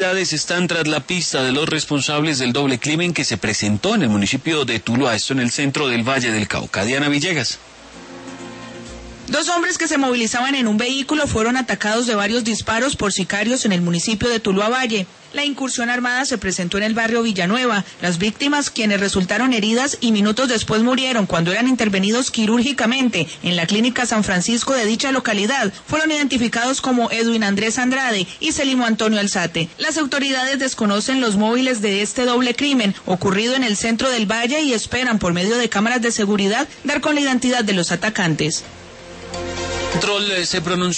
Están tras la pista de los responsables del doble crimen que se presentó en el municipio de Tuluá, esto en el centro del Valle del Cauca. Diana Villegas. 2 hombres que se movilizaban en un vehículo fueron atacados de varios disparos por sicarios en el municipio de Tuluá Valle. La incursión armada se presentó en el barrio Villanueva. Las víctimas, quienes resultaron heridas y minutos después murieron cuando eran intervenidos quirúrgicamente en la clínica San Francisco de dicha localidad, fueron identificados como Edwin Andrés Andrade y Celimo Antonio Alzate. Las autoridades desconocen los móviles de este doble crimen ocurrido en el centro del Valle y esperan, por medio de cámaras de seguridad, dar con la identidad de los atacantes. Control se pronunció